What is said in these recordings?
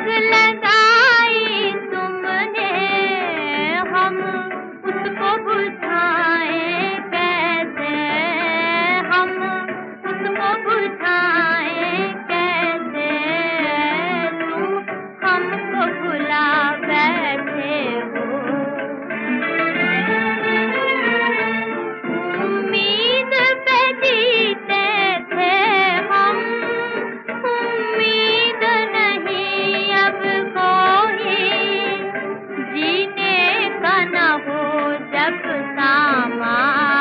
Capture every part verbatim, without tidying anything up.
आग लगाई तुमने, हम उसको बुझाएं कैसे, हम उसको बुझाएं कैसे, तुम हमको भुला बैठे हो। उम्मीद पे जीते थे हम, उम्मीद नहीं अब कोई, जीने का न हो जब सामा,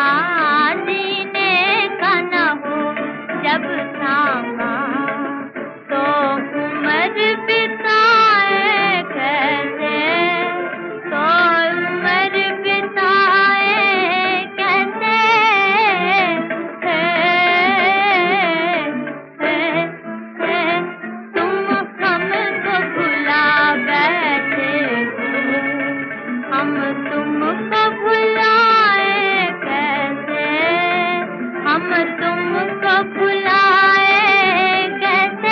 जीने का न हो जब सामा, तो उम्र बिताए कैसे, तो उम्र बिताए कैसे, है, है, है, तुम हमको भुला बैठे हो, हम तुमको भुलाए कैसे, हम तुमको भुलाए कैसे।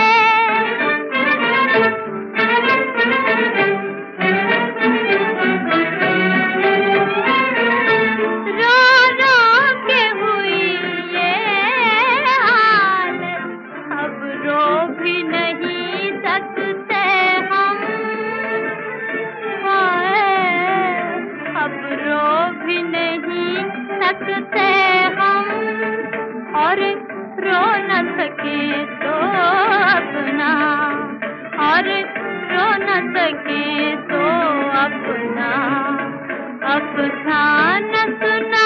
रो रो के हुई ये हालत, अब रो भी नहीं सकते हम, हाय, अब रो भी नहीं सकते हम, और रो न सके तो अपना, और रो न सके तो अपना, अपना न सुना